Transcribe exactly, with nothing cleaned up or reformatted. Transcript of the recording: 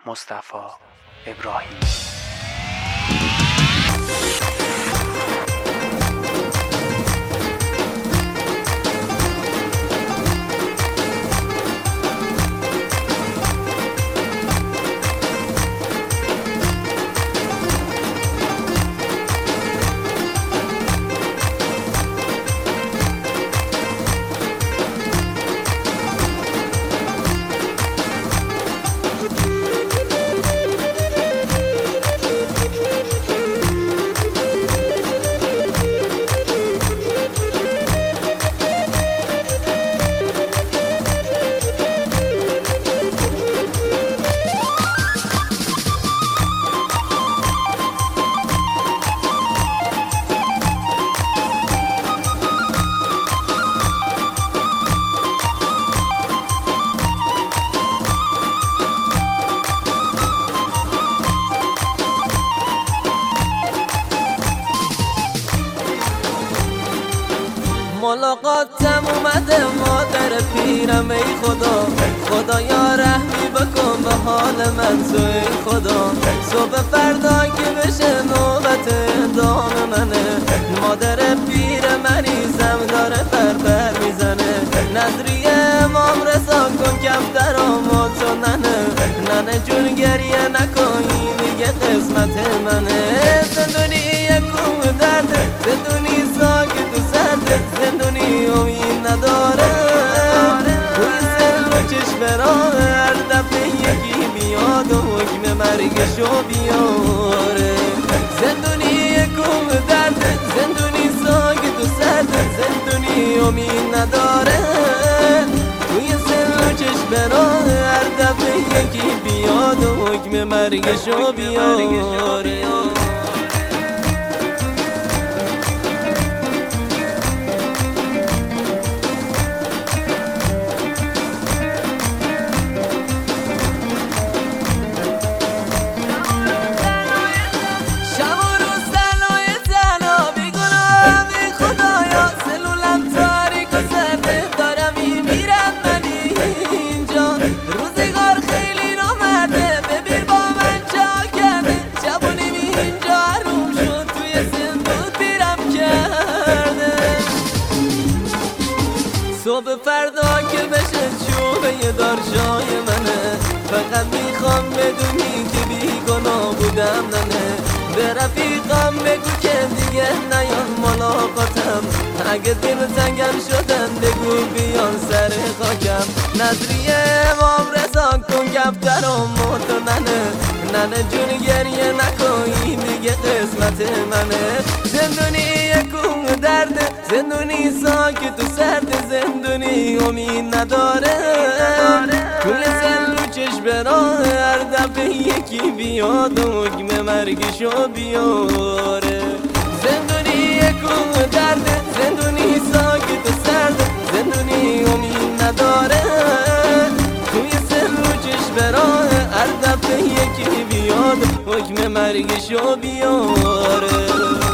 مصطفی ابراهیم. ملاقاتم اومده مادر پیرم، ای خدا خدایا رحمی بکن به حال من تو، ای خدا صبح فردا که بشه نوبت دام منه، مادر پیر مریضم داره فربر میزنه، نظری امام رضا کن کفترام و تو ننه، ننه جون گریه نکنی دیگه قسمت منه، زندونی یکو درده، زندونی ساکت و سرده، زندونی امید نداره، توی سر و چشم راه هر دفعه یکی بیاد و حکم مرگشو بیاره، زندونی یکو درده، زندونی ساکت و سرده، زندونی امید نداره، توی سر و چشم راه هر دفعه یکی بیاد و حکم مرگشو بیاره. صبح فردا که بشه چوبه دارشای منه، فقط میخوام بدونی که بیگناه بودم ننه، به رفیقم بگو که دیگه نیان ملاقاتم، اگه دل تنگم شدن بگو بیان سر خاکم، نظری امام رضا کن کفترام و تو ننه، ننه جون گریه نکنی دیگه قسمت منه، زندونی یکو درده، زندونی ساکت و سرده، زندونی امید نداره، کل سر رو چشم راه هر دفعه یکی بیاد و حکم مرگشو بیاره، زندونی یکو درده، زندونی ساکت و سرده، زندونی امید نداره، توی سر رو چشم راه هر دفعه یکی بیاد حکم مرگشو بیاره.